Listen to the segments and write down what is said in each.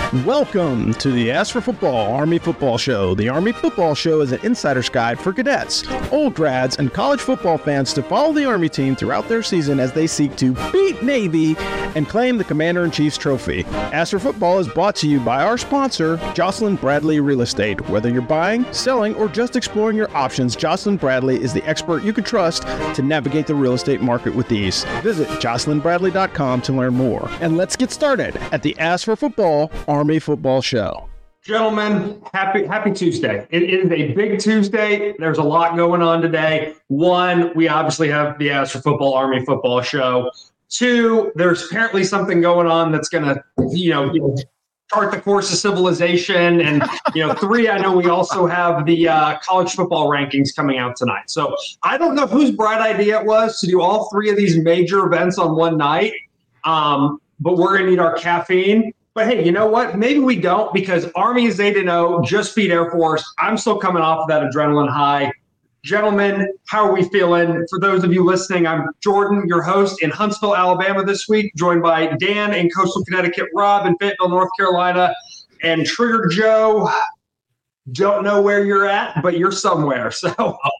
Welcome to the Ask for Football Army Football Show. The Army Football Show is an insider's guide for cadets, old grads, and college football fans to follow the Army team throughout their season as they seek to beat Navy and claim the Commander-in-Chief's trophy. Ask for Football is brought to you by our sponsor, Jocelyn Bradley Real Estate. Whether you're buying, selling, or just exploring your options, Jocelyn Bradley is the expert you can trust to navigate the real estate market with ease. Visit jocelynbradley.com to learn more. And let's get started at the Ask for Football Army Football Show. Gentlemen, happy Tuesday. It is a big Tuesday. There's a lot going on today. One, we obviously have the Ask for Football Army Football Show. Two, there's apparently something going on that's going to, chart the course of civilization. And, three, I know we also have the college football rankings coming out tonight. So I don't know whose bright idea it was to do all three of these major events on one night, but we're going to need our caffeine. But hey, you know what? Maybe we don't, because Army is 8-0, just beat Air Force. I'm still coming off of that adrenaline high. Gentlemen, how are we feeling? For those of you listening, I'm Jordan, your host in Huntsville, Alabama this week, joined by Dan in Coastal Connecticut, Rob in Fayetteville, North Carolina, and Trigger Joe. Don't know where you're at, but you're somewhere. So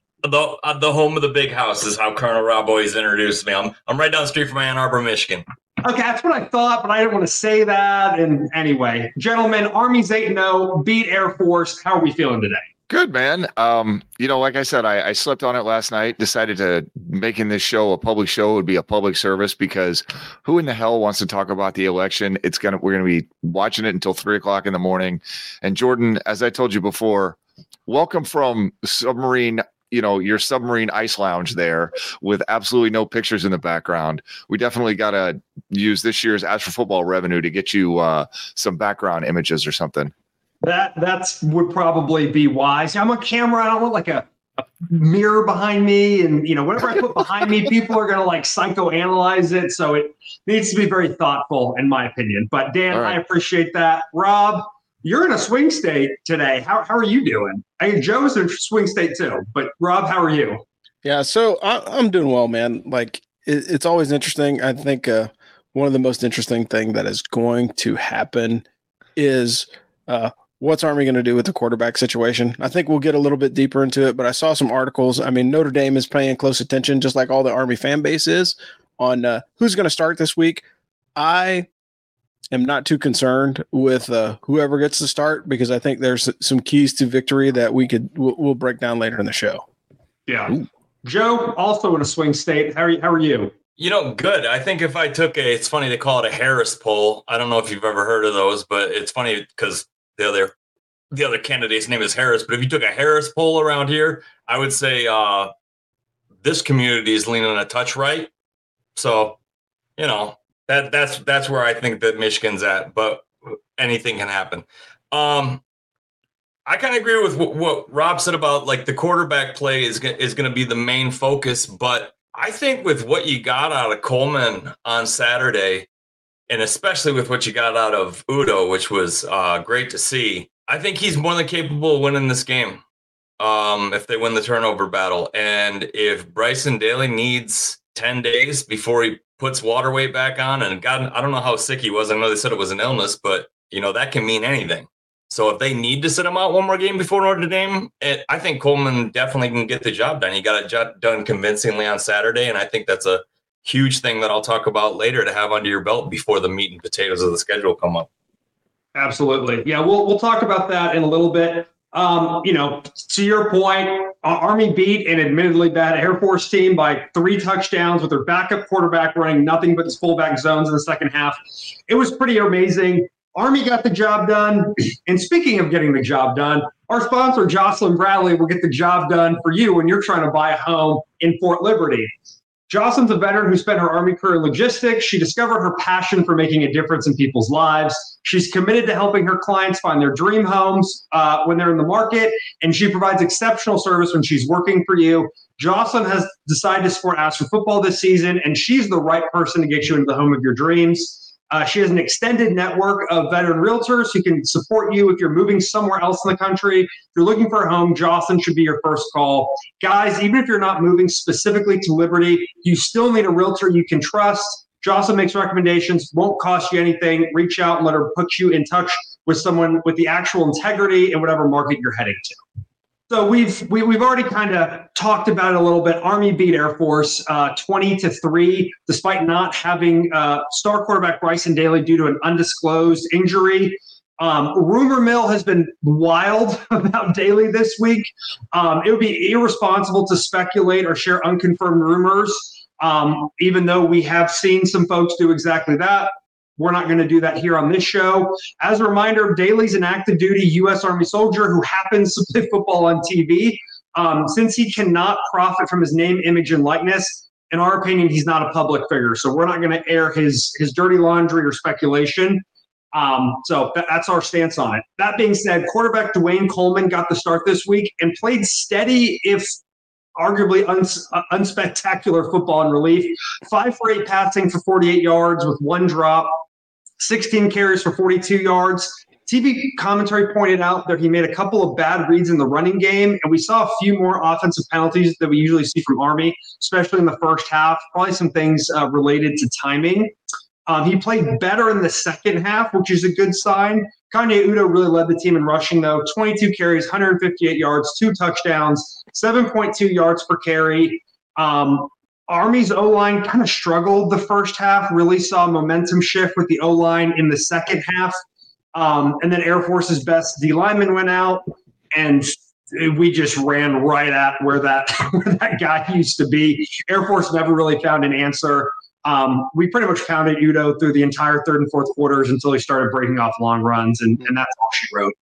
the home of the big house is how Colonel Rob always introduced me. I'm right down the street from Ann Arbor, Michigan. Okay, that's what I thought, but I didn't want to say that. And anyway, gentlemen, Army's 8-0, beat Air Force. How are we feeling today? Good, man. Like I said, I slept on it last night, decided to making this show a public show would be a public service, because who in the hell wants to talk about the election? We're going to be watching it until 3:00 in the morning. And Jordan, as I told you before, welcome from submarine, your submarine ice lounge there with absolutely no pictures in the background. We definitely got to use this year's Ask for Football revenue to get you some background images or something. That's would probably be wise. I'm on camera. I don't want like a mirror behind me, and whatever I put behind me, people are going to like psychoanalyze it. So it needs to be very thoughtful, in my opinion. But Dan, right. I appreciate that. Rob, you're in a swing state today. How are you doing? Joe's in a swing state too. But Rob, how are you? Yeah, so I'm doing well, man. Like it's always interesting. I think one of the most interesting thing that is going to happen is what's Army going to do with the quarterback situation? I think we'll get a little bit deeper into it, but I saw some articles. I mean, Notre Dame is paying close attention, just like all the Army fan base is, on who's going to start this week. I am not too concerned with whoever gets to start, because I think there's some keys to victory that we'll break down later in the show. Yeah. Ooh. Joe, also in a swing state. How are you? Good. I think if I took it's funny they call it a Harris poll. I don't know if you've ever heard of those, but it's funny because the other candidate's name is Harris. But if you took a Harris poll around here, I would say this community is leaning a touch right. So, that's where I think that Michigan's at. But anything can happen. I kind of agree with what Rob said about like the quarterback play is going to be the main focus. But I think with what you got out of Coleman on Saturday, and especially with what you got out of Udo, which was great to see, I think he's more than capable of winning this game if they win the turnover battle. And if Bryson Daly needs 10 days before he puts water weight back on, and God, I don't know how sick he was. I know they said it was an illness, but, that can mean anything. So if they need to sit him out one more game before Notre Dame, I think Coleman definitely can get the job done. He got it done convincingly on Saturday, and I think that's a huge thing that I'll talk about later to have under your belt before the meat and potatoes of the schedule come up. Absolutely. Yeah, we'll talk about that in a little bit. To your point, Army beat an admittedly bad Air Force team by 3 touchdowns with their backup quarterback running nothing but his fullback zones in the second half. It was pretty amazing. Army got the job done. And speaking of getting the job done, our sponsor, Jocelyn Bradley, will get the job done for you when you're trying to buy a home in Fort Liberty. Jocelyn's a veteran who spent her Army career in logistics. She discovered her passion for making a difference in people's lives. She's committed to helping her clients find their dream homes when they're in the market, and she provides exceptional service when she's working for you. Jocelyn has decided to support Ask for Football this season, and she's the right person to get you into the home of your dreams. She has an extended network of veteran realtors who can support you if you're moving somewhere else in the country. If you're looking for a home, Jocelyn should be your first call. Guys, even if you're not moving specifically to Liberty, you still need a realtor you can trust. Jocelyn makes recommendations, won't cost you anything. Reach out and let her put you in touch with someone with the actual integrity in whatever market you're heading to. So we've already kind of talked about it a little bit. Army beat Air Force 20-3, despite not having star quarterback Bryson Daly due to an undisclosed injury. Rumor mill has been wild about Daly this week. It would be irresponsible to speculate or share unconfirmed rumors, even though we have seen some folks do exactly that. We're not going to do that here on this show. As a reminder, Daly's an active duty U.S. Army soldier who happens to play football on TV. Since he cannot profit from his name, image, and likeness, in our opinion, he's not a public figure. So we're not going to air his dirty laundry or speculation. So that's our stance on it. That being said, quarterback Dwayne Coleman got the start this week and played steady, if arguably unspectacular football in relief. 5 for 8 passing for 48 yards with 1 drop. 16 carries for 42 yards. TV commentary pointed out that he made a couple of bad reads in the running game, and we saw a few more offensive penalties that we usually see from Army, especially in the first half. Probably some things related to timing. He played better in the second half, which is a good sign. Kanye Udo really led the team in rushing, though. 22 carries, 158 yards, 2 touchdowns, 7.2 yards per carry. Army's O-line kind of struggled the first half, really saw a momentum shift with the O-line in the second half. And then Air Force's best D lineman went out, and we just ran right at where that guy used to be. Air Force never really found an answer. We pretty much pounded Udo through the entire third and fourth quarters until he started breaking off long runs, and that's all she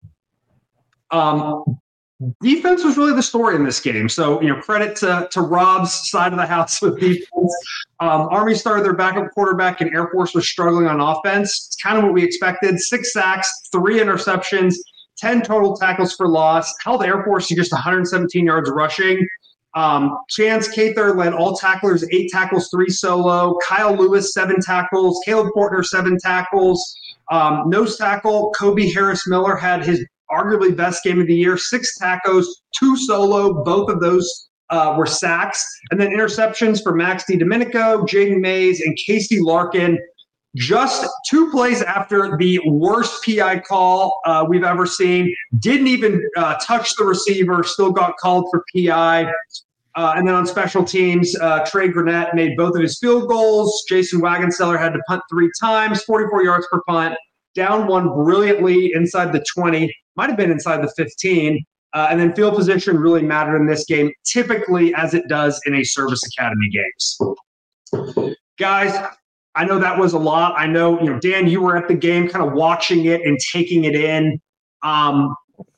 wrote. Defense was really the story in this game. So, credit to Rob's side of the house with defense. Army started their backup quarterback, and Air Force was struggling on offense. It's kind of what we expected. 6 sacks, 3 interceptions, 10 total tackles for loss. Held Air Force to just 117 yards rushing. Chance Cather led all tacklers, 8 tackles, 3 solo. Kyle Lewis, 7 tackles. Caleb Portner, 7 tackles. Nose tackle, Kobe Harris Miller had his arguably best game of the year, 6 tackles, 2 solo. Both of those were sacks. And then interceptions for Max DiDomenico, Jaden Mays, and Casey Larkin. Just 2 plays after the worst PI call we've ever seen. Didn't even touch the receiver, still got called for PI. And then on special teams, Trey Granette made both of his field goals. Jason Wagenseller had to punt 3 times, 44 yards per punt. Down 1 brilliantly inside the 20, might have been inside the 15. And then field position really mattered in this game, typically as it does in a service academy games. Guys, I know that was a lot. I know, Dan, you were at the game kind of watching it and taking it in. How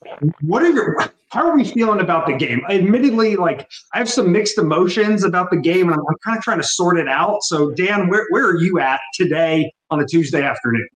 are we feeling about the game? Admittedly, I have some mixed emotions about the game, and I'm kind of trying to sort it out. So, Dan, where are you at today on a Tuesday afternoon?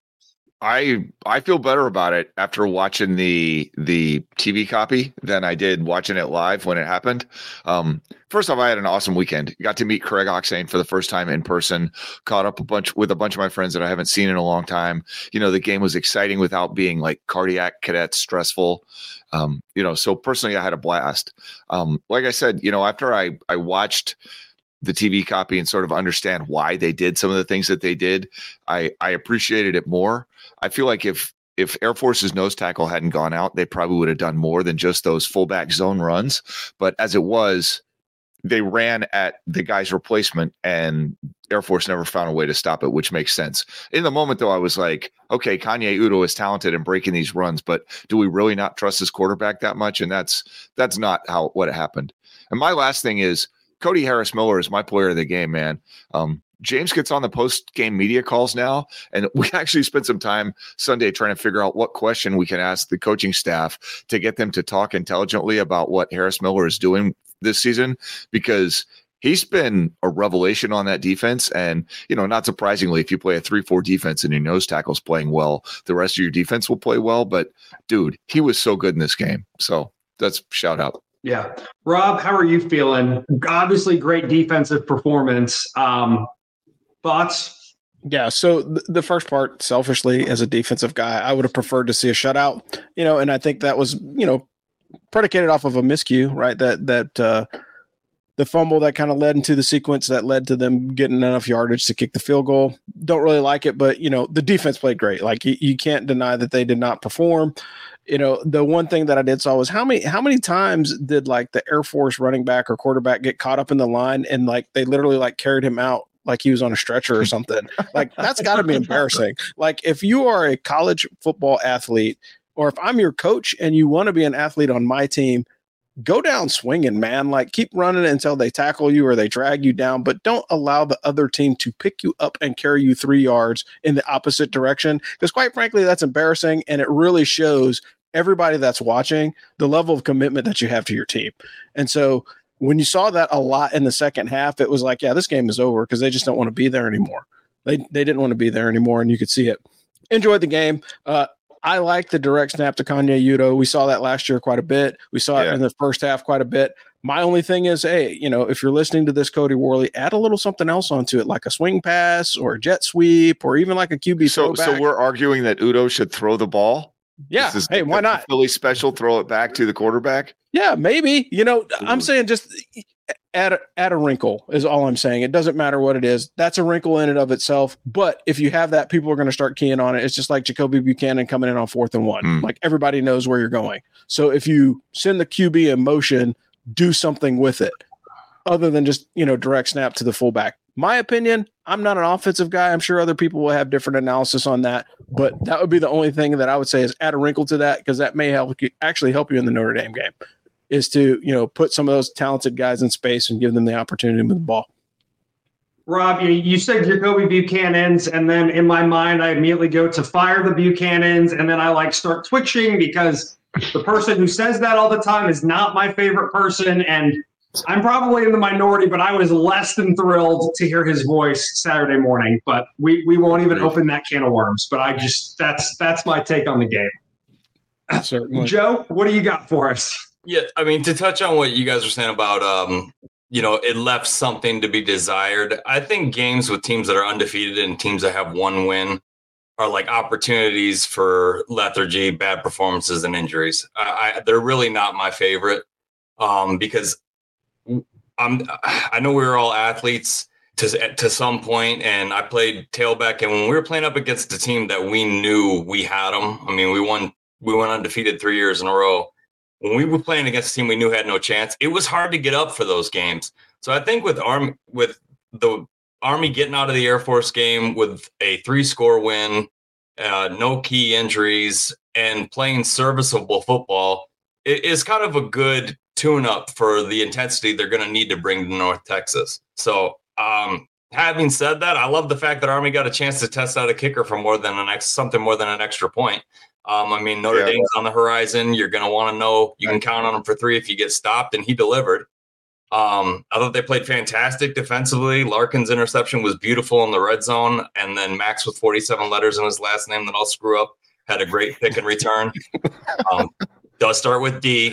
I feel better about it after watching the TV copy than I did watching it live when it happened. First off, I had an awesome weekend. Got to meet Craig Oxane for the first time in person. Caught up with a bunch of my friends that I haven't seen in a long time. The game was exciting without being cardiac cadet stressful. So personally, I had a blast. Like I said, after I watched the TV copy and sort of understand why they did some of the things that they did, I appreciated it more. I feel like if Air Force's nose tackle hadn't gone out, they probably would have done more than just those fullback zone runs. But as it was, they ran at the guy's replacement, and Air Force never found a way to stop it, which makes sense. In the moment, though, I was like, okay, Kanye Udo is talented in breaking these runs, but do we really not trust his quarterback that much? And that's not what happened. And my last thing is, Cody Harris Miller is my player of the game, man. James gets on the post-game media calls now, and we actually spent some time Sunday trying to figure out what question we can ask the coaching staff to get them to talk intelligently about what Harris Miller is doing this season, because he's been a revelation on that defense. And, not surprisingly, if you play a 3-4 defense and your nose tackle's playing well, the rest of your defense will play well. But, dude, he was so good in this game. So that's shout out. Yeah. Rob, how are you feeling? Obviously, great defensive performance. Thoughts? Yeah, so the first part, selfishly, as a defensive guy, I would have preferred to see a shutout, and I think that was, predicated off of a miscue, right? That the fumble that kind of led into the sequence that led to them getting enough yardage to kick the field goal. Don't really like it, but the defense played great. Like you can't deny that they did not perform. The one thing that I did saw was how many times did like the Air Force running back or quarterback get caught up in the line and like they literally like carried him out like he was on a stretcher or something. Like that's got to be embarrassing. Like if you are a college football athlete, or if I'm your coach and you want to be an athlete on my team, go down swinging, man. Like keep running until they tackle you or they drag you down, but don't allow the other team to pick you up and carry you 3 yards in the opposite direction. Because quite frankly, that's embarrassing. And it really shows everybody that's watching the level of commitment that you have to your team. And so when you saw that a lot in the second half, it was like, yeah, this game is over because they just don't want to be there anymore. They didn't want to be there anymore. And you could see it. Enjoyed the game. I like the direct snap to Kanye Udo. We saw that last year quite a bit. We saw it in the first half quite a bit. My only thing is, hey, if you're listening to this, Cody Worley, add a little something else onto it, like a swing pass or a jet sweep or even like a QB throwback. So we're arguing that Udo should throw the ball? Yeah. Hey, why not? Philly special, throw it back to the quarterback? Yeah, maybe. I'm saying just add a wrinkle is all I'm saying. It doesn't matter what it is. That's a wrinkle in and of itself. But if you have that, people are going to start keying on it. It's just like Jacoby Buchanan coming in on 4th and 1. Like everybody knows where you're going. So if you send the QB in motion, do something with it other than just, direct snap to the fullback. My opinion, I'm not an offensive guy. I'm sure other people will have different analysis on that, but that would be the only thing that I would say is add a wrinkle to that, because that may help you in the Notre Dame game, is to, put some of those talented guys in space and give them the opportunity to move the ball. Rob, you said Jacoby Buchanan's, and then in my mind, I immediately go to fire the Buchanans, and then I start twitching because the person who says that all the time is not my favorite person, and I'm probably in the minority, but I was less than thrilled to hear his voice Saturday morning. But we won't even open that can of worms. But that's my take on the game. Certainly. Joe, what do you got for us? Yeah, I mean, to touch on what you guys were saying about, it left something to be desired. I think games with teams that are undefeated and teams that have one win are like opportunities for lethargy, bad performances, and injuries. They're really not my favorite because I know we were all athletes to some point, and I played tailback. And when we were playing up against a team that we knew we had them, I mean, we went undefeated 3 years in a row. When we were playing against a team we knew had no chance, it was hard to get up for those games. So I think with the Army getting out of the Air Force game with a 3-score win, no key injuries, and playing serviceable football, it is kind of a good tune-up for the intensity they're going to need to bring to North Texas. So having said that, I love the fact that Army got a chance to test out a kicker for something more than an extra point. I mean, Notre Dame's on the horizon. You're going to want to know you can count on him for 3 if you get stopped, and he delivered. I thought they played fantastic defensively. Larkin's interception was beautiful in the red zone, and then Max with 47 letters in his last name that I'll screw up had a great pick and return. Does start with D.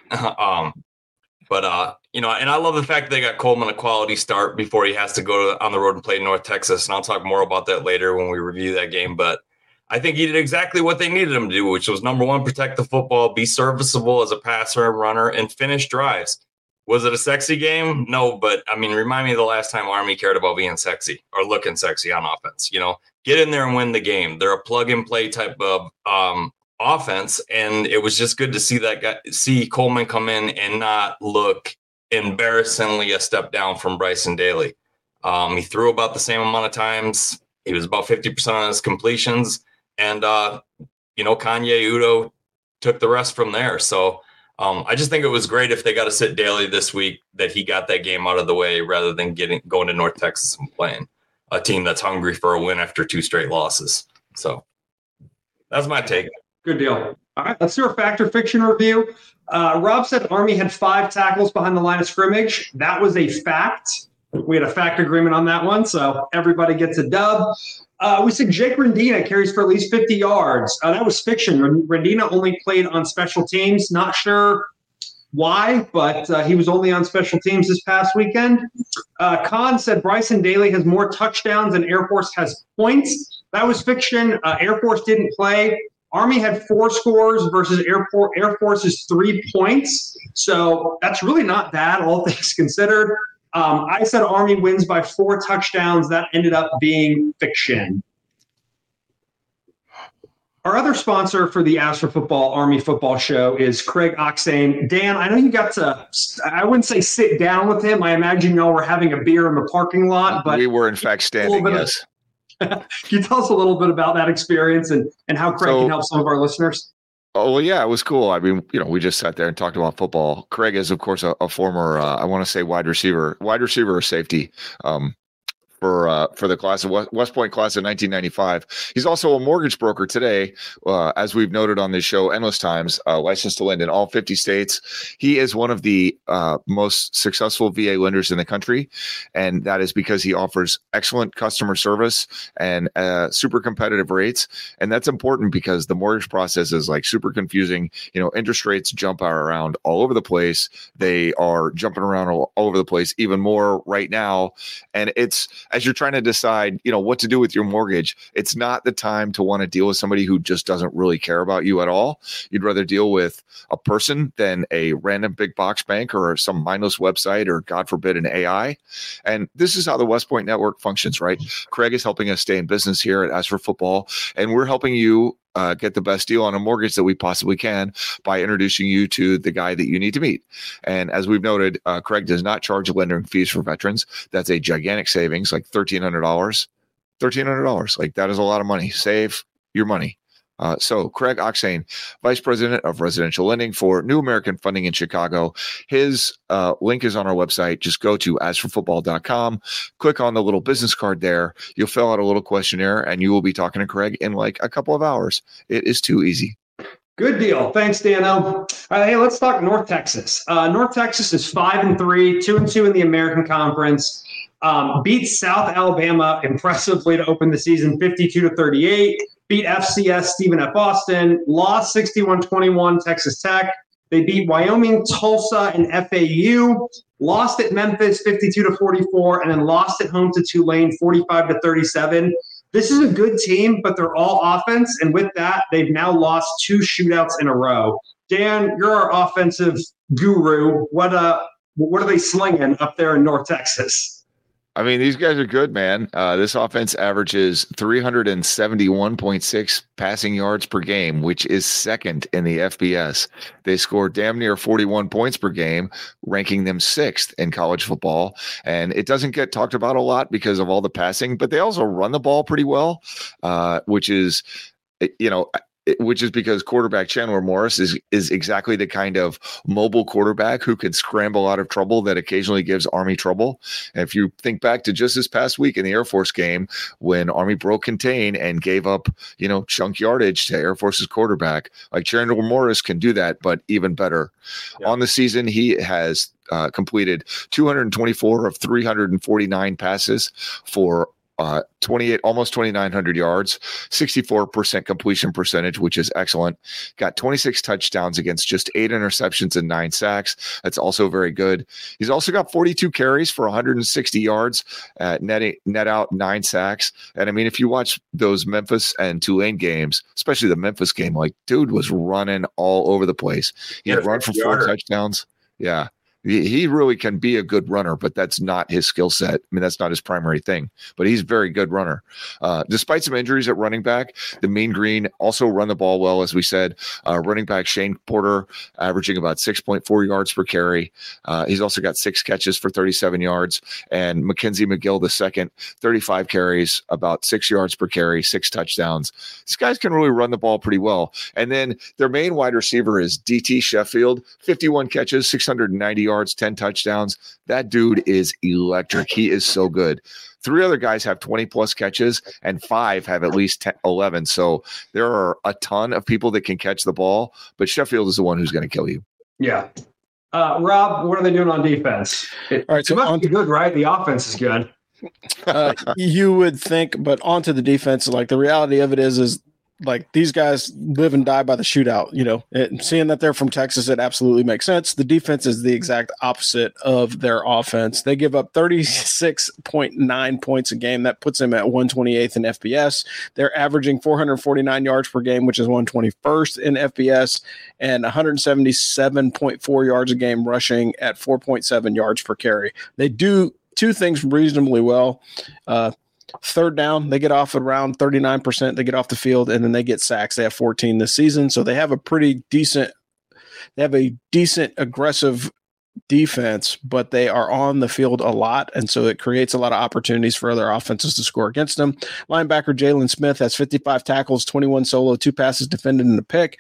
And I love the fact that they got Coleman a quality start before he has to go on the road and play North Texas. And I'll talk more about that later when we review that game. But I think he did exactly what they needed him to do, which was, number one, protect the football, be serviceable as a passer and runner, and finish drives. Was it a sexy game? No, but I mean, remind me of the last time Army cared about being sexy or looking sexy on offense. You know, get in there and win the game. They're a plug and play type of offense, and it was just good to see Coleman come in and not look embarrassingly a step down from Bryson Daly. He threw about the same amount of times. He was about 50% on his completions, and Kanye Udo took the rest from there. So I just think it was great if they got to sit Daly this week, that he got that game out of the way rather than going to North Texas and playing a team that's hungry for a win after 2 straight losses. So that's my take. Good deal. All right, let's do our fact or fiction review. Rob said Army had 5 tackles behind the line of scrimmage. That was a fact. We had a fact agreement on that one, so everybody gets a dub. We said Jake Rendina carries for at least 50 yards. That was fiction. Rendina only played on special teams. Not sure why, but he was only on special teams this past weekend. Khan said Bryson Daly has more touchdowns than Air Force has points. That was fiction. Air Force didn't play. Army had 4 scores versus Air Force's 3 points. So that's really not bad, all things considered. I said Army wins by 4 touchdowns. That ended up being fiction. Our other sponsor for the As for Football Army Football Show is Craig Oxane. Dan, I know you got to, I wouldn't say sit down with him. I imagine y'all were having a beer in the parking lot. But we were, in fact, standing, yes. Can you tell us a little bit about that experience and how Craig can help some of our listeners? Oh, well, yeah, it was cool. I mean, we just sat there and talked about football. Craig is, of course, a former, I want to say wide receiver or safety for the class of West Point class of 1995. He's also a mortgage broker today, as we've noted on this show endless times, licensed to lend in all 50 states. He is one of the most successful VA lenders in the country, and that is because he offers excellent customer service and super competitive rates. And that's important because the mortgage process is like super confusing. Interest rates jump around all over the place. They are jumping around all over the place, even more right now. And it's, as you're trying to decide, what to do with your mortgage, it's not the time to want to deal with somebody who just doesn't really care about you at all. You'd rather deal with a person than a random big box bank or some mindless website or, God forbid, an AI. And this is how the West Point Network functions, right? Craig is helping us stay in business here at As for Football, and we're helping you get the best deal on a mortgage that we possibly can by introducing you to the guy that you need to meet. And as we've noted, Craig does not charge lending fees for veterans. That's a gigantic savings, like $1,300. $1,300. Like, that is a lot of money. Save your money. So Craig Oxane, Vice President of Residential Lending for New American Funding in Chicago. His link is on our website. Just go to asforfootball.com, click on the little business card there. You'll fill out a little questionnaire, and you will be talking to Craig in like a couple of hours. It is too easy. Good deal. Thanks, Dano. Hey, let's talk North Texas. North Texas is 5-3, 2-2 in the American Conference. Beats South Alabama impressively to open the season, 52-38. Beat FCS Stephen F. Austin, lost 61-21 Texas Tech. They beat Wyoming, Tulsa, and FAU, lost at Memphis 52-44, and then lost at home to Tulane 45-37. This is a good team, but they're all offense, and with that, they've now lost 2 shootouts in a row. Dan, you're our offensive guru. What are they slinging up there in North Texas? I mean, these guys are good, man. This offense averages 371.6 passing yards per game, which is second in the FBS. They score damn near 41 points per game, ranking them 6th in college football. And it doesn't get talked about a lot because of all the passing, but they also run the ball pretty well, which is because quarterback Chandler Morris is exactly the kind of mobile quarterback who can scramble out of trouble that occasionally gives Army trouble. And if you think back to just this past week in the Air Force game when Army broke contain and gave up, chunk yardage to Air Force's quarterback, like Chandler Morris can do that, but even better. Yeah. On the season, he has completed 224 of 349 passes for 28, almost 2,900 yards, 64% completion percentage, which is excellent. Got 26 touchdowns against just 8 interceptions and 9 sacks. That's also very good. He's also got 42 carries for 160 yards, net out 9 sacks. And I mean, if you watch those Memphis and Tulane games, especially the Memphis game, like, dude was running all over the place. He had run for 4 touchdowns. Yeah. He really can be a good runner, but that's not his skill set. I mean, that's not his primary thing, but he's a very good runner. Despite some injuries at running back, the Mean Green also run the ball well, as we said. Running back Shane Porter averaging about 6.4 yards per carry. He's also got 6 catches for 37 yards. And Mackenzie McGill II, 35 carries, about 6 yards per carry, 6 touchdowns. These guys can really run the ball pretty well. And then their main wide receiver is DT Sheffield, 51 catches, 690 yards. 10 touchdowns. That dude is electric. He is so good. 3 other guys have 20 plus catches and 5 have at least 11. So there are a ton of people that can catch the ball, but Sheffield is the one who's going to kill you. Yeah. Rob, what are they doing on defense? All right. So it must be good, right? The offense is good. You would think, but onto the defense, like the reality of it is like these guys live and die by the shootout, seeing that they're from Texas, it absolutely makes sense. The defense is the exact opposite of their offense. They give up 36.9 points a game. That puts them at 128th in FBS. They're averaging 449 yards per game, which is 121st in FBS, and 177.4 yards a game rushing at 4.7 yards per carry. They do two things reasonably well. Third down, they get off around 39%. They get off the field, and then they get sacks. They have 14 this season, so they have a decent aggressive defense, but they are on the field a lot, and so it creates a lot of opportunities for other offenses to score against them. Linebacker Jalen Smith has 55 tackles, 21 solo, 2 passes defended, and a pick.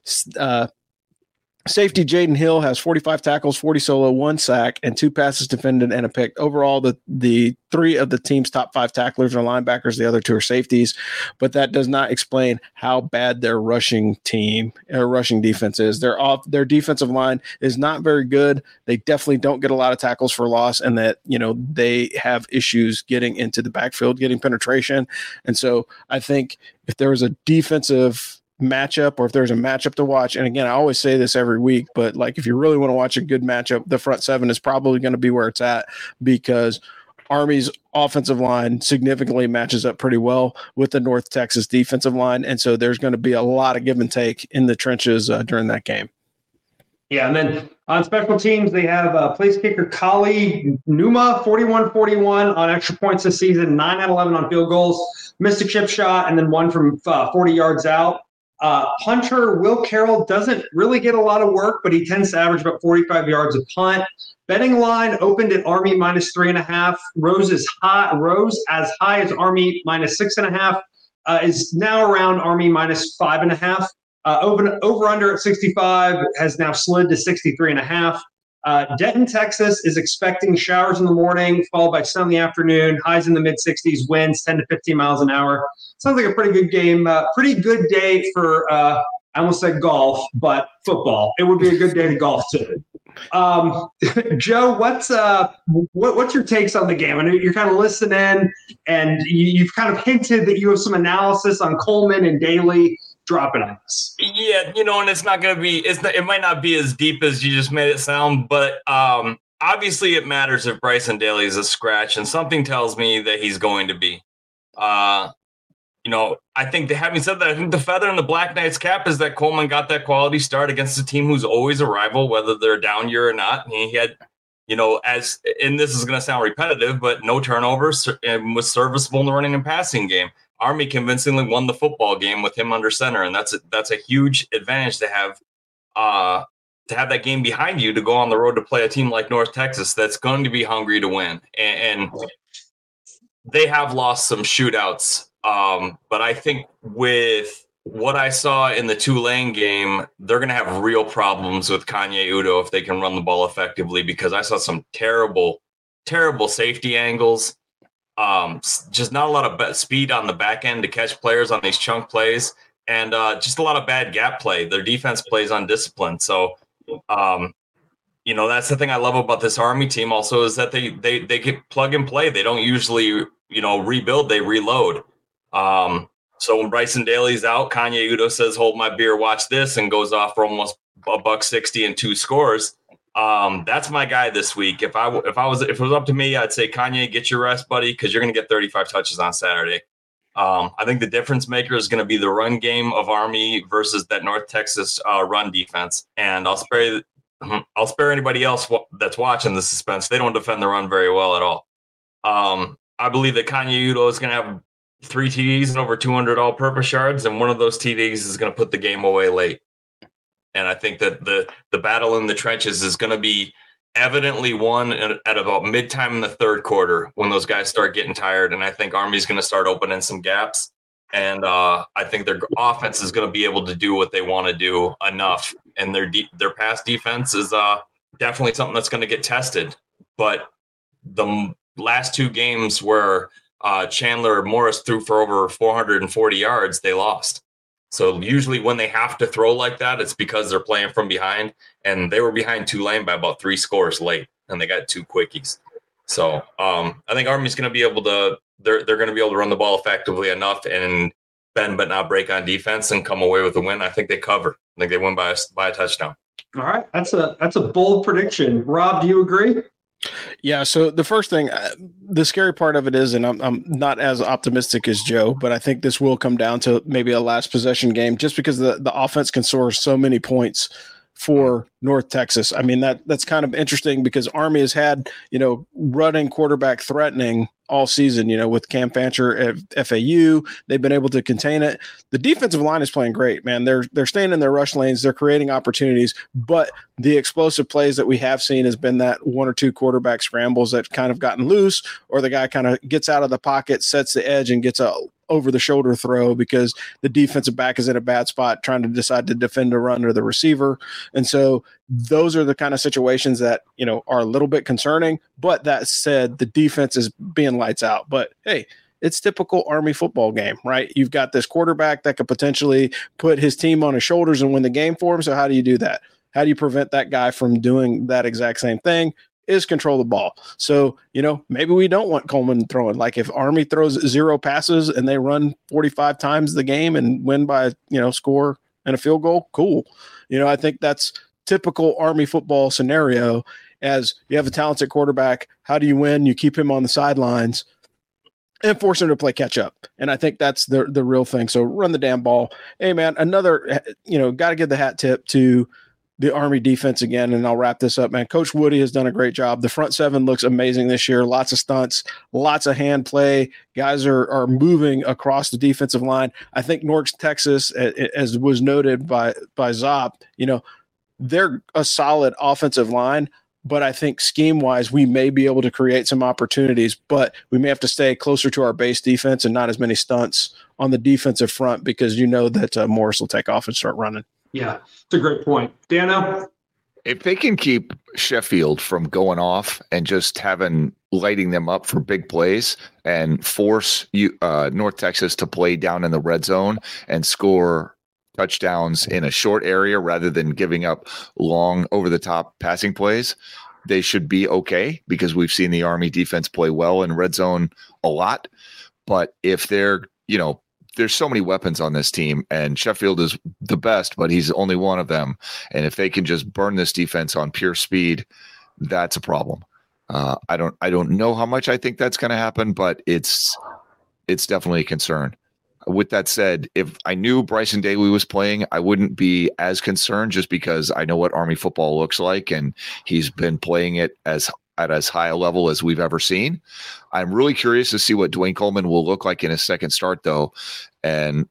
Safety Jaden Hill has 45 tackles, 40 solo, 1 sack, and 2 passes defended and a pick. Overall, the 3 of the team's top 5 tacklers are linebackers. The other 2 are safeties, but that does not explain how bad their rushing defense is. Their defensive line is not very good. They definitely don't get a lot of tackles for loss, and that they have issues getting into the backfield, getting penetration. And so I think if there was a defensive matchup, or if there's a matchup to watch, and again, I always say this every week, but like if you really want to watch a good matchup, the front 7 is probably going to be where it's at, because Army's offensive line significantly matches up pretty well with the North Texas defensive line, and so there's going to be a lot of give and take in the trenches during that game. Yeah, and then on special teams, they have place kicker Kali Numa, 41-41 on extra points this season, 9 out of 11 on field goals, missed a chip shot, and then 1 from 40 yards out. Punter Will Carroll doesn't really get a lot of work, but he tends to average about 45 yards a punt. Betting line opened at Army -3.5, rose as high as Army -6.5, is now around Army -5.5. Over under at 65 has now slid to 63.5. Denton, Texas is expecting showers in the morning, followed by sun in the afternoon, highs in the mid-60s, winds 10 to 15 miles an hour. Sounds like a pretty good game. Pretty good day for, I almost said golf, but football. It would be a good day to golf too. Joe, what's your takes on the game? I know you're kind of listening, and you've kind of hinted that you have some analysis on Coleman and Daly dropping on us. Yeah, and it's not going to be. It might not be as deep as you just made it sound, but obviously it matters if Bryson Daly is a scratch, and something tells me that he's going to be. I think having said that, I think the feather in the Black Knights cap is that Coleman got that quality start against a team who's always a rival, whether they're down year or not. And he had, and this is going to sound repetitive, but no turnovers and was serviceable in the running and passing game. Army convincingly won the football game with him under center, and that's a huge advantage to have that game behind you to go on the road to play a team like North Texas that's going to be hungry to win. And they have lost some shootouts. But I think with what I saw in the Tulane game, they're going to have real problems with Kanye Udo if they can run the ball effectively, because I saw some terrible, terrible safety angles. Just not a lot of speed on the back end to catch players on these chunk plays, and just a lot of bad gap play. Their defense plays undisciplined. So, that's the thing I love about this Army team also, is that they get plug and play. They don't usually, rebuild, they reload. So when Bryson Daly's out, Kanye Udo says, "Hold my beer, watch this," and goes off for almost $160 and 2 scores. That's my guy this week. If it was up to me, I'd say, Kanye, get your rest, buddy, because you're going to get 35 touches on Saturday. I think the difference maker is going to be the run game of Army versus that North Texas run defense. And I'll spare anybody else that's watching the suspense. They don't defend the run very well at all. I believe that Kanye Udo is going to have 3 TDs and over 200 all-purpose yards, and one of those TDs is going to put the game away late. And I think that the battle in the trenches is going to be evidently won at about mid-time in the third quarter when those guys start getting tired. And I think Army's going to start opening some gaps. And I think their offense is going to be able to do what they want to do enough. And their pass defense is definitely something that's going to get tested. But the last 2 games where Chandler Morris threw for over 440 yards, they lost. So usually when they have to throw like that, it's because they're playing from behind, and they were behind Tulane by about 3 scores late, and they got 2 quickies. So I think Army's going to be able to, they're going to be able to run the ball effectively enough. And bend but not break on defense and come away with a win. I think they cover. I think they win by a touchdown. All right, that's a bold prediction. Rob, do you agree? Yeah. So the first thing, the scary part of it is, and I'm not as optimistic as Joe, but I think this will come down to maybe a last possession game, just because the offense can score so many points for North Texas. I mean, that's kind of interesting because Army has had, running quarterback threatening all season, with Cam Fancher at FAU. They've been able to contain it. The defensive line is playing great, man. They're staying in their rush lanes. They're creating opportunities, but the explosive plays that we have seen has been that one or two quarterback scrambles that kind of gotten loose, or the guy kind of gets out of the pocket, sets the edge, and gets a over the shoulder throw because the defensive back is in a bad spot trying to decide to defend a run or the receiver. And so those are the kind of situations that, are a little bit concerning. But that said, the defense is being lights out. But hey, it's typical Army football game, right? You've got this quarterback that could potentially put his team on his shoulders and win the game for him. So how do you do that? How do you prevent that guy from doing that exact same thing? Is control the ball. So, maybe we don't want Coleman throwing. Like if Army throws 0 passes and they run 45 times the game and win by, score and a field goal, cool. I think that's typical Army football scenario. As you have a talented quarterback, how do you win? You keep him on the sidelines and force him to play catch up. And I think that's the real thing. So run the damn ball. Hey man, another, got to give the hat tip to the Army defense again, and I'll wrap this up, man. Coach Woody has done a great job. The front seven looks amazing this year. Lots of stunts, lots of hand play. Guys are moving across the defensive line. I think North Texas, as was noted by Zop, they're a solid offensive line, but I think scheme-wise, we may be able to create some opportunities, but we may have to stay closer to our base defense and not as many stunts on the defensive front because that Morris will take off and start running. Yeah, it's a great point. Dano? If they can keep Sheffield from going off and just lighting them up for big plays and force North Texas to play down in the red zone and score touchdowns in a short area rather than giving up long over-the-top passing plays, they should be okay because we've seen the Army defense play well in red zone a lot. But if they're, there's so many weapons on this team, and Sheffield is the best, but he's only one of them. And if they can just burn this defense on pure speed, that's a problem. I don't know how much I think that's going to happen, but it's definitely a concern. With that said, if I knew Bryson Daly was playing, I wouldn't be as concerned just because I know what Army football looks like, and he's been playing it at as high a level as we've ever seen. I'm really curious to see what Dwayne Coleman will look like in his second start, though. And,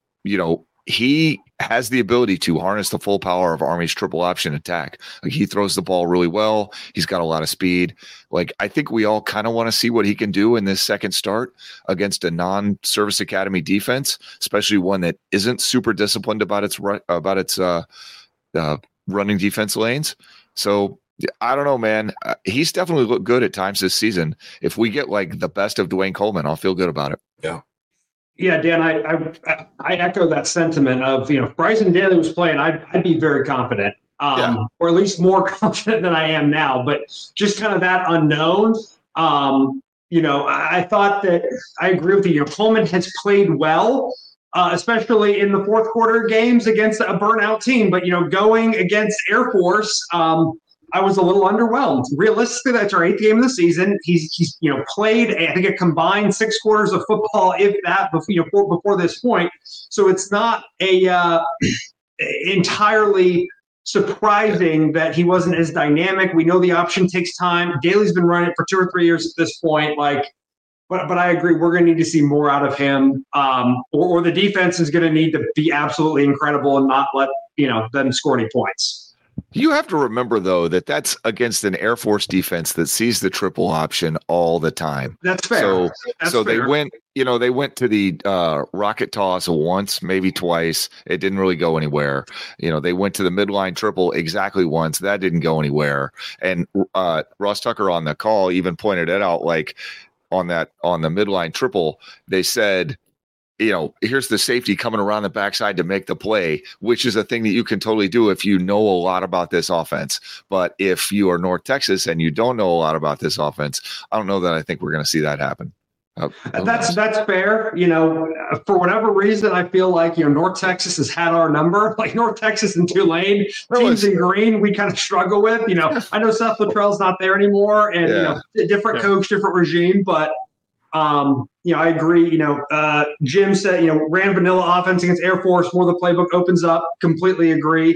he has the ability to harness the full power of Army's triple option attack. Like, he throws the ball really well. He's got a lot of speed. Like, I think we all kind of want to see what he can do in this second start against a non-Service Academy defense, especially one that isn't super disciplined about its running defense lanes. So I don't know, man. He's definitely looked good at times this season. If we get like the best of Dwayne Coleman, I'll feel good about it. Yeah. Yeah, Dan, I echo that sentiment of, if Bryson Daly was playing, I'd be very confident, or at least more confident than I am now. But just kind of that unknown, I thought that I agree with you. Coleman has played well, especially in the fourth quarter games against a burnout team. But, going against Air Force, I was a little underwhelmed. Realistically, that's our 8th game of the season. He's played, I think, a combined 6 quarters of football, if that, before this point. So it's not entirely surprising that he wasn't as dynamic. We know the option takes time. Daly's been running it for 2 or 3 years at this point. But I agree, we're going to need to see more out of him, or the defense is going to need to be absolutely incredible and not let them score any points. You have to remember, though, that that's against an Air Force defense that sees the triple option all the time. That's fair. So they went to the rocket toss once, maybe twice. It didn't really go anywhere. They went to the midline triple exactly once. That didn't go anywhere. And Ross Tucker on the call even pointed it out, like on the midline triple, they said, here's the safety coming around the backside to make the play, which is a thing that you can totally do if you know a lot about this offense. But if you are North Texas and you don't know a lot about this offense, I don't know that I think we're going to see that happen. That's fair. For whatever reason, I feel like North Texas has had our number. Like North Texas and Tulane, teams in green, we kind of struggle with. I know Seth Luttrell's not there anymore, and different coach, different regime, but I agree. Jim said ran vanilla offense against Air Force. More the playbook opens up. Completely agree.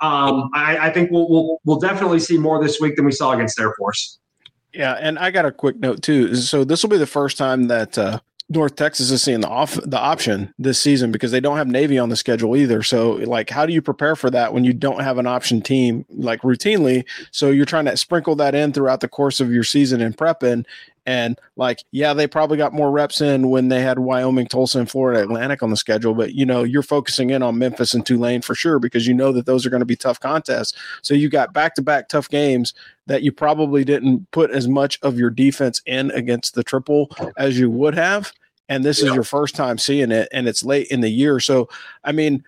I think we'll definitely see more this week than we saw against Air Force. Yeah, and I got a quick note too. So this will be the first time that North Texas is seeing the option this season because they don't have Navy on the schedule either. So like, how do you prepare for that when you don't have an option team like routinely? So you're trying to sprinkle that in throughout the course of your season and prepping. And like, yeah, they probably got more reps in when they had Wyoming, Tulsa, and Florida Atlantic on the schedule. But, you're focusing in on Memphis and Tulane for sure because you know that those are going to be tough contests. So you got back-to-back tough games that you probably didn't put as much of your defense in against the triple as you would have. And this is your first time seeing it, and it's late in the year. So, I mean,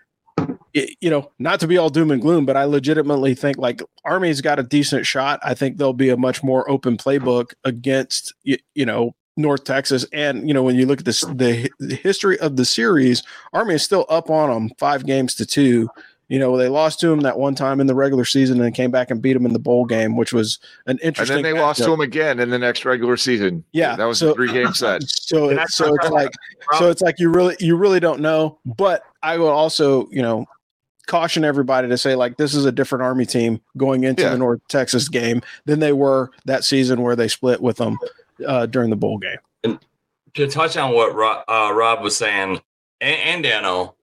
not to be all doom and gloom, but I legitimately think like Army's got a decent shot. I think there'll be a much more open playbook against, North Texas. And, when you look at the history of the series, Army is still up on them 5-2. They lost to them that one time in the regular season and came back and beat them in the bowl game, which was an interesting. And then they lost to them again in the next regular season. Yeah, that was a 3-game set. So it's like you really don't know. But I will also, caution everybody to say like this is a different Army team going into the North Texas game than they were that season where they split with them during the bowl game. And to touch on what Rob was saying and Dano,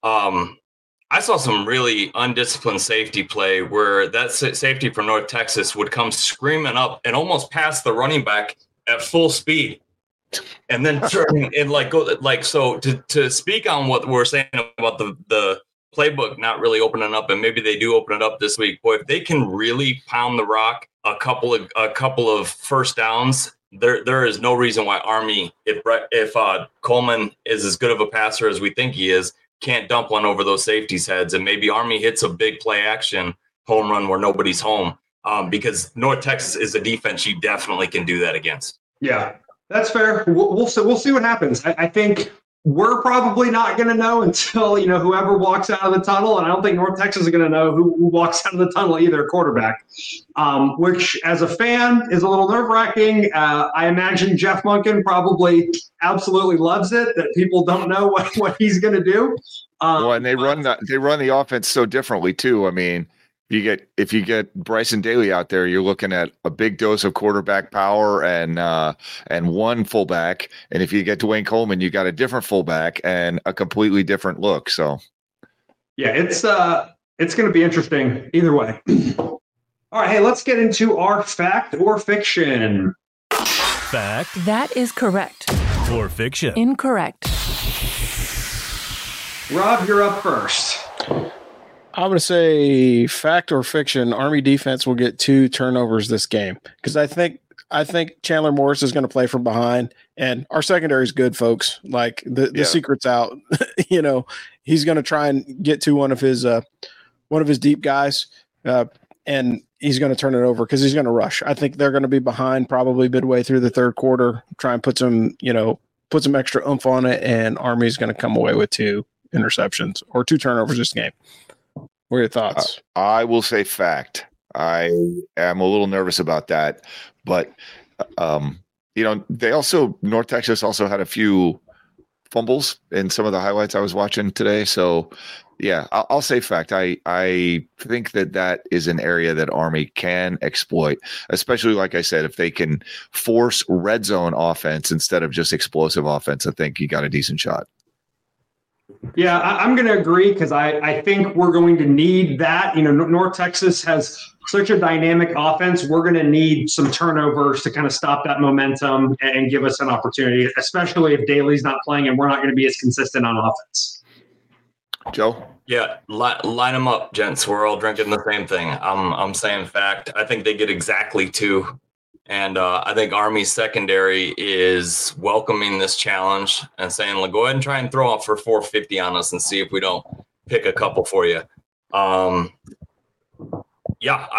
I saw some really undisciplined safety play where that safety from North Texas would come screaming up and almost pass the running back at full speed. And then turn and so to speak on what we're saying about the playbook not really opening up, and maybe they do open it up this week. Boy, if they can really pound the rock a couple of first downs, there is no reason why Army, if Coleman is as good of a passer as we think he is, can't dump one over those safeties' heads, and maybe Army hits a big play action home run where nobody's home. Because North Texas is a defense you definitely can do that against. Yeah, that's fair. We'll see what happens. I think we're probably not going to know until, whoever walks out of the tunnel. And I don't think North Texas is going to know who walks out of the tunnel either, quarterback, which as a fan is a little nerve-wracking. I imagine Jeff Monken probably absolutely loves it that people don't know what he's going to do. And they run the offense so differently too. I mean, if you get Bryson Daly out there, you're looking at a big dose of quarterback power and one fullback. And if you get Dwayne Coleman, you got a different fullback and a completely different look. So, yeah, it's going to be interesting either way. All right, hey, let's get into our fact or fiction. Fact. That is correct. Or fiction. Incorrect. Rob, you're up first. I'm going to say fact or fiction. Army defense will get 2 turnovers this game because I think Chandler Morris is going to play from behind, and our secondary is good, folks. Like the secret's out. He's going to try and get to one of his deep guys, and he's going to turn it over because he's going to rush. I think they're going to be behind probably midway through the third quarter. Try and put some extra oomph on it, and Army's going to come away with 2 interceptions or 2 turnovers this game. What are your thoughts? I will say fact. I am a little nervous about that, but North Texas also had a few fumbles in some of the highlights I was watching today. So yeah, I'll say fact. I think that is an area that Army can exploit, especially like I said, if they can force red zone offense instead of just explosive offense. I think you got a decent shot. Yeah, I'm going to agree because I think we're going to need that. North Texas has such a dynamic offense. We're going to need some turnovers to kind of stop that momentum and give us an opportunity, especially if Daly's not playing and we're not going to be as consistent on offense. Joe? Yeah, line them up, gents. We're all drinking the same thing. I'm saying fact. I think they get exactly 2. And I think Army's secondary is welcoming this challenge and saying, go ahead and try and throw off for 450 on us and see if we don't pick a couple for you. I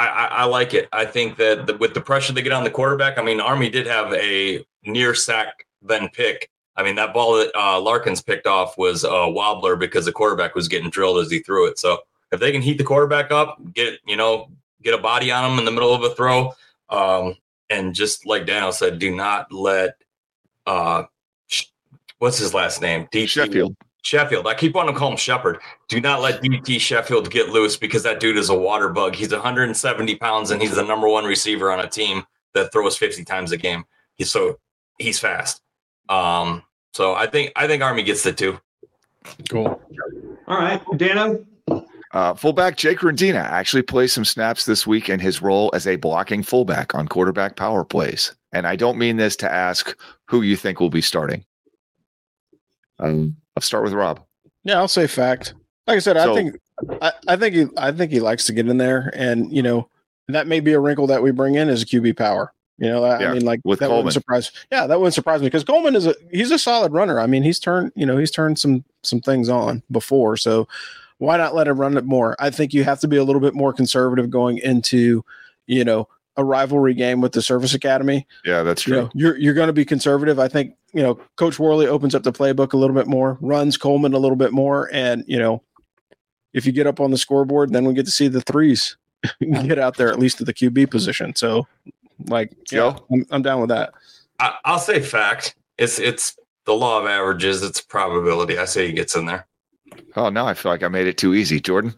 like it. I think that with the pressure they get on the quarterback, I mean, Army did have a near sack than pick. I mean, that ball that Larkins picked off was a wobbler because the quarterback was getting drilled as he threw it. So if they can heat the quarterback up, get a body on him in the middle of a throw, and just like Daniel said, do not let what's his last name? Sheffield. I keep wanting to call him Shepard. Do not let DT Sheffield get loose because that dude is a water bug. He's 170 pounds and he's the number one receiver on a team that throws 50 times a game. He's fast. So I think Army gets the 2. Cool. All right, Dano. Fullback Jake Rendina actually plays some snaps this week in his role as a blocking fullback on quarterback power plays. And I don't mean this to ask who you think will be starting. I'll start with Rob. Yeah, I'll say fact. Like I said, I think he likes to get in there, and that may be a wrinkle that we bring in as a QB power. I mean, like with that Coleman. wouldn't surprise. Yeah, that wouldn't surprise me because Coleman he's a solid runner. I mean, he's turned some things on before, so why not let him run it more? I think you have to be a little bit more conservative going into, a rivalry game with the Service Academy. Yeah, that's true. You're going to be conservative. I think, Coach Worley opens up the playbook a little bit more, runs Coleman a little bit more, and if you get up on the scoreboard, then we get to see the threes get out there at least at the QB position. So. I'm down with that. I'll say fact. It's the law of averages. It's probability. I say he gets in there. Oh, now I feel like I made it too easy. Jordan?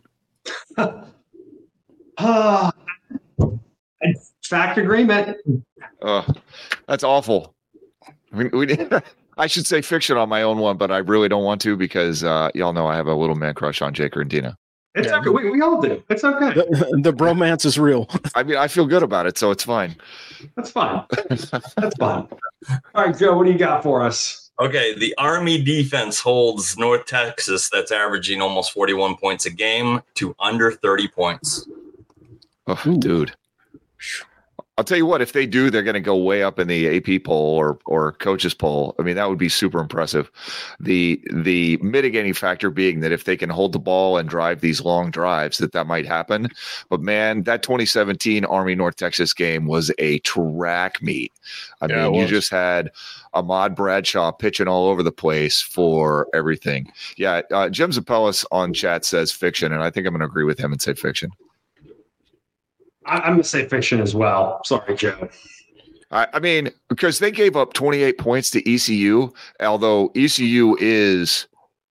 Fact agreement. That's awful. I mean, I should say fiction on my own one, but I really don't want to because y'all know I have a little man crush on Jake Rendina. It's okay. We all do. It's okay. The bromance is real. I mean, I feel good about it, so it's fine. That's fine. That's fine. All right, Joe, what do you got for us? Okay, the Army defense holds North Texas, that's averaging almost 41 points a game, to under 30 points. Oh, dude. I'll tell you what, if they do, they're going to go way up in the AP poll or coaches poll. I mean, that would be super impressive. The mitigating factor being that if they can hold the ball and drive these long drives, that might happen. But man, that 2017 Army North Texas game was a track meet. I mean, you just had Ahmad Bradshaw pitching all over the place for everything. Yeah, Jim Zappelis on chat says fiction, and I think I'm going to agree with him and say fiction. I'm going to say fiction as well. Sorry, Joe. I mean, because they gave up 28 points to ECU, although ECU is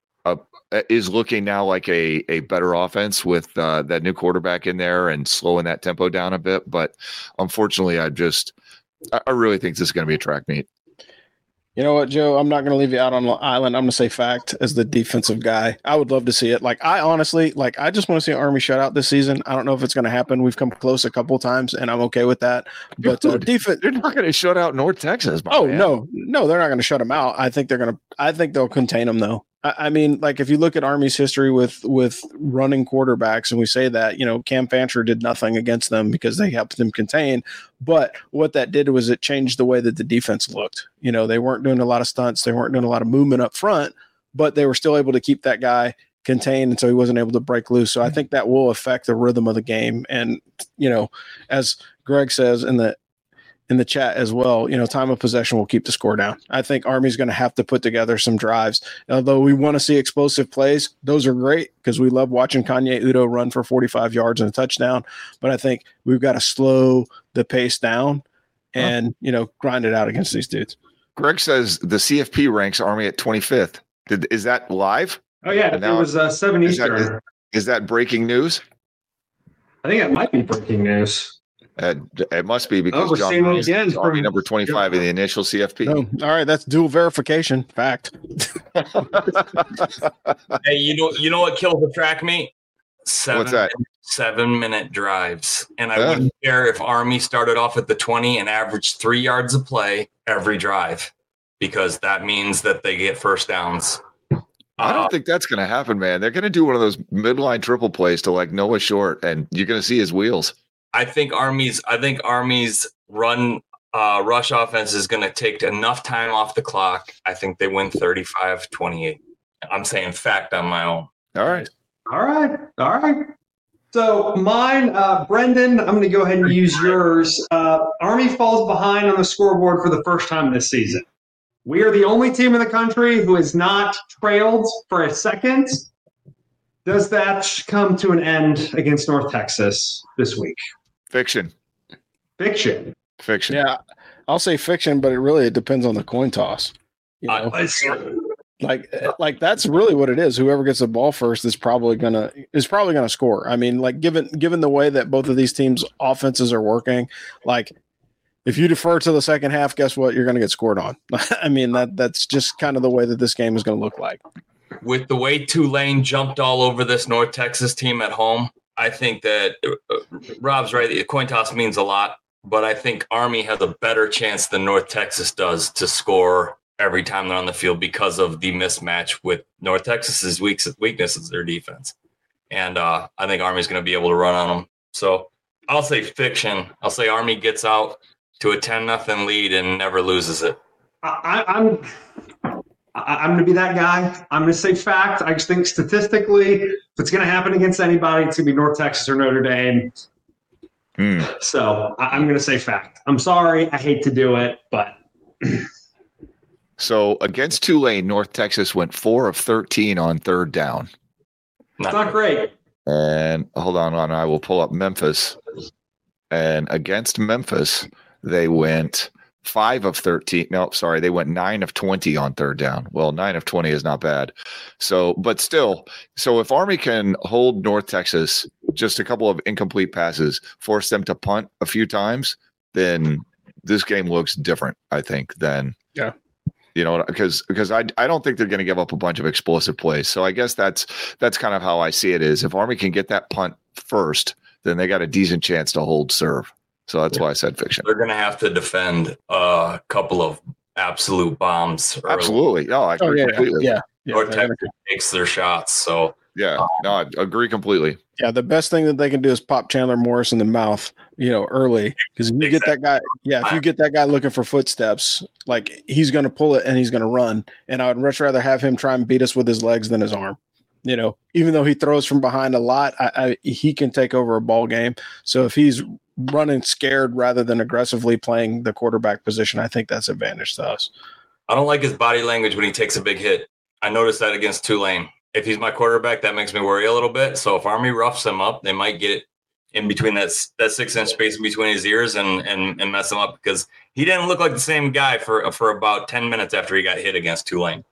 looking now like a better offense with that new quarterback in there and slowing that tempo down a bit. But unfortunately, I really think this is going to be a track meet. You know what, Joe? I'm not going to leave you out on the island. I'm going to say fact as the defensive guy. I would love to see it. I honestly, I just want to see an Army shutout this season. I don't know if it's going to happen. We've come close a couple of times, and I'm okay with that. But defense, they're not going to shut out North Texas. Man. No, they're not going to shut them out. I think they'll contain them though. I mean, if you look at Army's history with running quarterbacks, and we say that, Cam Fancher did nothing against them because they helped them contain. But what that did was it changed the way that the defense looked. They weren't doing a lot of stunts. They weren't doing a lot of movement up front, but they were still able to keep that guy contained. And so he wasn't able to break loose. So I think that will affect the rhythm of the game. And, as Greg says in the chat as well, time of possession will keep the score down. I think Army's going to have to put together some drives. Although we want to see explosive plays, those are great because we love watching Kanye Udo run for 45 yards and a touchdown. But I think we've got to slow the pace down and, grind it out against these dudes. Greg says the CFP ranks Army at 25th. Is that live? Oh, yeah. It was 7 Eastern. Is that breaking news? I think it might be breaking news. It must be because John is Army number 25 in the initial CFP. Oh, all right, that's dual verification. Fact. Hey, you know what kills the track meet? What's that? 7-minute drives. And I wouldn't care if Army started off at the 20 and averaged 3 yards of play every drive, because that means that they get first downs. I don't think that's going to happen, man. They're going to do one of those midline triple plays to Noah Short, and you're going to see his wheels. I think Army's run rush offense is going to take enough time off the clock. I think they win 35-28. I'm saying fact on my own. All right. So mine, Brendan, I'm going to go ahead and use yours. Army falls behind on the scoreboard for the first time this season. We are the only team in the country who has not trailed for a second. Does that come to an end against North Texas this week? Fiction. Fiction. Yeah, I'll say fiction, but it depends on the coin toss. You know? Like that's really what it is. Whoever gets the ball first is probably gonna score. I mean, like given the way that both of these teams' offenses are working, like if you defer to the second half, guess what? You're gonna get scored on. I mean that's just kind of the way that this game is gonna look like. With the way Tulane jumped all over this North Texas team at home, I think that Rob's right. The coin toss means a lot, but I think Army has a better chance than North Texas does to score every time they're on the field because of the mismatch with North Texas's weakness is their defense. And I think Army's going to be able to run on them. So I'll say fiction. I'll say Army gets out to a 10-0 lead and never loses it. I'm going to be that guy. I'm going to say fact. I just think statistically, if it's going to happen against anybody, it's going to be North Texas or Notre Dame. So I'm going to say fact. I'm sorry. I hate to do it, but. So against Tulane, North Texas went 4 of 13 on third down. It's not great. And hold on, I will pull up Memphis. And against Memphis, they went 5 of 13. No, sorry, they went 9 of 20 on third down. Well, 9 of 20 is not bad. So, but still, so if Army can hold North Texas just a couple of incomplete passes, force them to punt a few times, then this game looks different, I think, than you know, because I don't think they're going to give up a bunch of explosive plays. So I guess that's kind of how I see it is if Army can get that punt first, then they got a decent chance to hold serve. So that's why I said fiction. They're going to have to defend a couple of absolute bombs. Absolutely. No, I agree completely. Yeah. North Texas takes their shots. So yeah, no, I agree completely. Yeah, the best thing that they can do is pop Chandler Morris in the mouth, early. Because if you get that guy, if you get that guy looking for footsteps, like he's going to pull it and he's going to run. And I would much rather have him try and beat us with his legs than his arm. Even though he throws from behind a lot, he can take over a ball game. So if he's running scared rather than aggressively playing the quarterback position, I think that's advantage to us. I don't like his body language when he takes a big hit. I noticed that against Tulane. If he's my quarterback, that makes me worry a little bit. So if Army roughs him up, they might get it in between that 6-inch space in between his ears and mess him up because he didn't look like the same guy for about 10 minutes after he got hit against Tulane.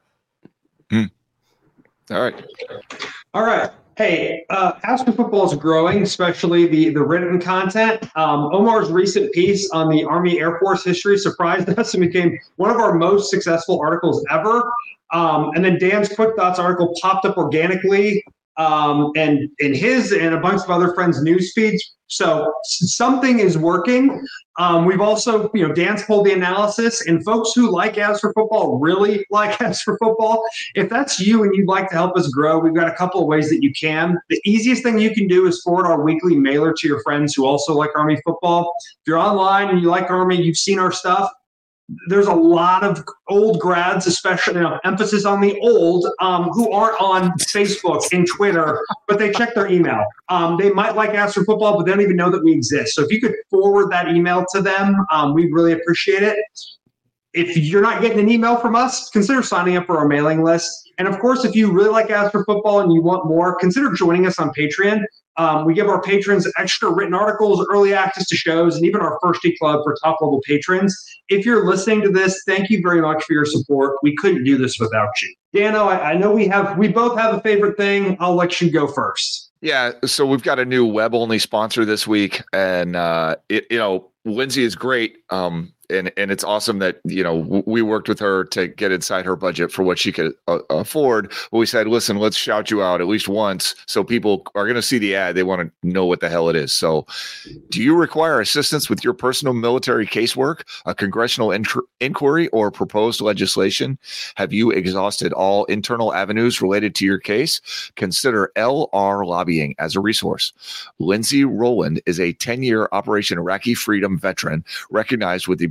All right. Hey, Ask Football is growing, especially the written content. Omar's recent piece on the Army Air Force history surprised us and became one of our most successful articles ever. And then Dan's Quick Thoughts article popped up organically and in his and a bunch of other friends' news feeds. So something is working. We've also, Dan's pulled the analysis, and folks who like As for Football really like As for Football. If that's you and you'd like to help us grow, we've got a couple of ways that you can. The easiest thing you can do is forward our weekly mailer to your friends who also like Army football. If you're online and you like Army, you've seen our stuff. There's a lot of old grads, especially emphasis on the old, who aren't on Facebook and Twitter, but they check their email. They might like Ask for Football, but they don't even know that we exist. So if you could forward that email to them, we'd really appreciate it. If you're not getting an email from us, consider signing up for our mailing list. And of course, if you really like Ask for Football and you want more, consider joining us on Patreon. We give our patrons extra written articles, early access to shows, and even our Firsty Club for top-level patrons. If you're listening to this, thank you very much for your support. We couldn't do this without you. Dano, I know we both have a favorite thing. I'll let you go first. Yeah, so we've got a new web-only sponsor this week, and Lindsay is great. And it's awesome that, we worked with her to get inside her budget for what she could afford. But we said, listen, let's shout you out at least once. So people are going to see the ad. They want to know what the hell it is. So do you require assistance with your personal military casework, a congressional inquiry, or proposed legislation? Have you exhausted all internal avenues related to your case? Consider LR Lobbying as a resource. Lindsay Rowland is a 10-year Operation Iraqi Freedom veteran recognized with the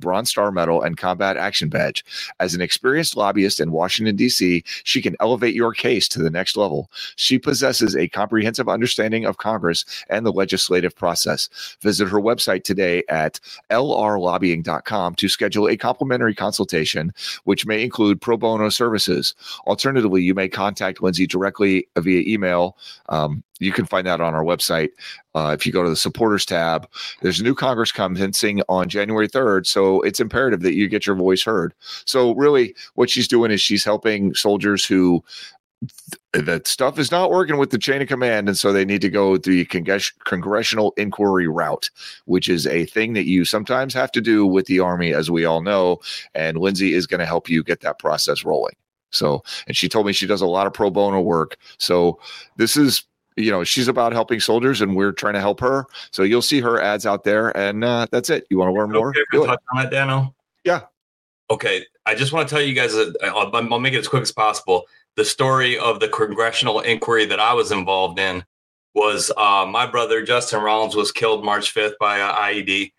Bronze Star Medal and Combat Action Badge. As an experienced lobbyist in Washington, D.C., she can elevate your case to the next level. She possesses a comprehensive understanding of Congress and the legislative process. Visit her website today at lrlobbying.com to schedule a complimentary consultation, which may include pro bono services. Alternatively, you may contact Lindsay directly via email. You can find that on our website. If you go to the supporters tab, there's a new Congress commencing on January 3rd. So it's imperative that you get your voice heard. So really what she's doing is she's helping soldiers who that stuff is not working with the chain of command. And so they need to go the congressional inquiry route, which is a thing that you sometimes have to do with the Army, as we all know. And Lindsay is going to help you get that process rolling. So, and she told me she does a lot of pro bono work. So this is, she's about helping soldiers and we're trying to help her. So you'll see her ads out there and that's it. You want to learn more? Okay, touch on that, Dano? Yeah. Okay. I just want to tell you guys that I'll make it as quick as possible. The story of the congressional inquiry that I was involved in was my brother, Justin Rollins, was killed March 5th by IED,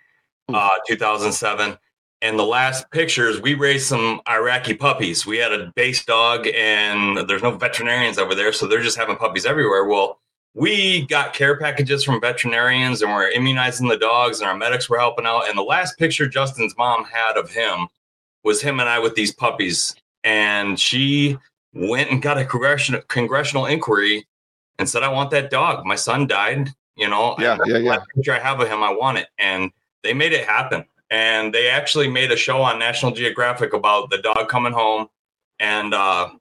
2007. And the last pictures, we raised some Iraqi puppies. We had a base dog and there's no veterinarians over there. So they're just having puppies everywhere. Well, we got care packages from veterinarians and we're immunizing the dogs and our medics were helping out. And the last picture Justin's mom had of him was him and I with these puppies. And she went and got a congressional inquiry and said, I want that dog. My son died, Yeah. Last picture I have of him, I want it. And they made it happen. And they actually made a show on National Geographic about the dog coming home. And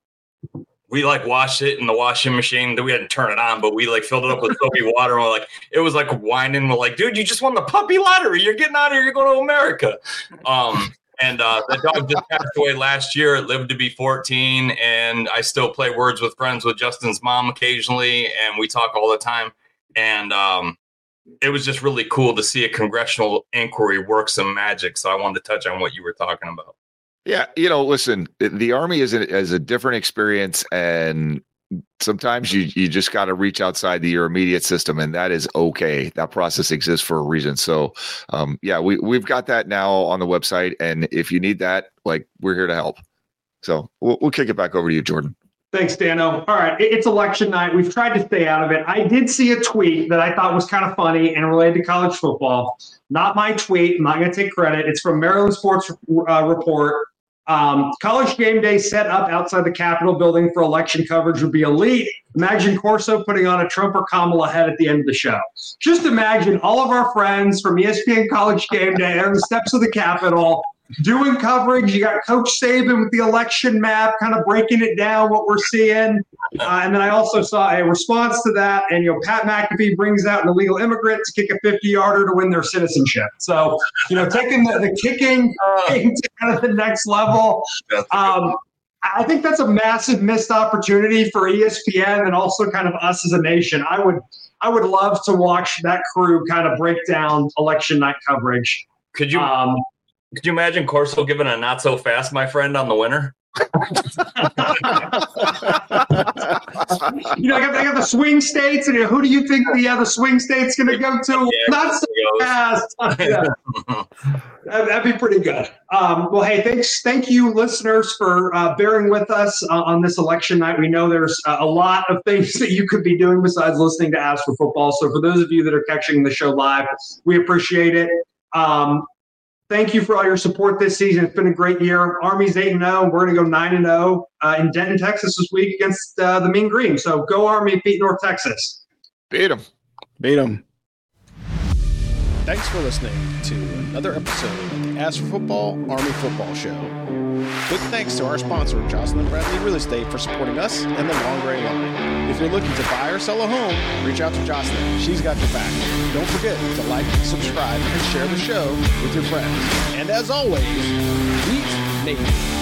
we washed it in the washing machine. We hadn't turned it on, but we filled it up with soapy water. And it was whining. We're like, dude, you just won the puppy lottery. You're getting out of here. You're going to America. And the dog just passed away last year. It lived to be 14. And I still play Words with Friends with Justin's mom occasionally. And we talk all the time. And it was just really cool to see a congressional inquiry work some magic. So I wanted to touch on what you were talking about. Yeah. Listen, the Army is a different experience. And sometimes you just got to reach outside your immediate system, and that is okay. That process exists for a reason. So, we've got that now on the website, and if you need that, we're here to help. So we'll kick it back over to you, Jordan. Thanks, Dano. All right, it's election night. We've tried to stay out of it. I did see a tweet that I thought was kind of funny and related to college football. Not my tweet. I'm not going to take credit. It's from Maryland Sports Report. College game day set up outside the Capitol building for election coverage would be elite. Imagine Corso putting on a Trump or Kamala head at the end of the show. Just imagine all of our friends from ESPN College Game Day on the steps of the Capitol doing coverage. You got Coach Saban with the election map, kind of breaking it down, what we're seeing. And then I also saw a response to that. And, Pat McAfee brings out an illegal immigrant to kick a 50-yarder to win their citizenship. So, taking the kicking to kind of the next level. I think that's a massive missed opportunity for ESPN and also kind of us as a nation. I would love to watch that crew kind of break down election night coverage. Could you imagine Corso giving a not so fast, my friend, on the winner? I got the swing states, and who do you think the swing state's going to go to? Yeah, not so fast. Yeah. That'd be pretty good. Well, hey, thank you, listeners, for bearing with us on this election night. We know there's a lot of things that you could be doing besides listening to Ask for Football. So for those of you that are catching the show live, we appreciate it. Thank you for all your support this season. It's been a great year. Army's 8-0. We're going to go 9-0 in Denton, Texas this week against the Mean Green. So go Army, beat North Texas. Beat them. Beat them. Thanks for listening to another episode of the Ask for Football Army Football Show. Big thanks to our sponsor, Jocelyn Bradley Real Estate, for supporting us and the Long Gray Line. If you're looking to buy or sell a home, reach out to Jocelyn. She's got your back. Don't forget to like, subscribe, and share the show with your friends. And as always, beat Navy.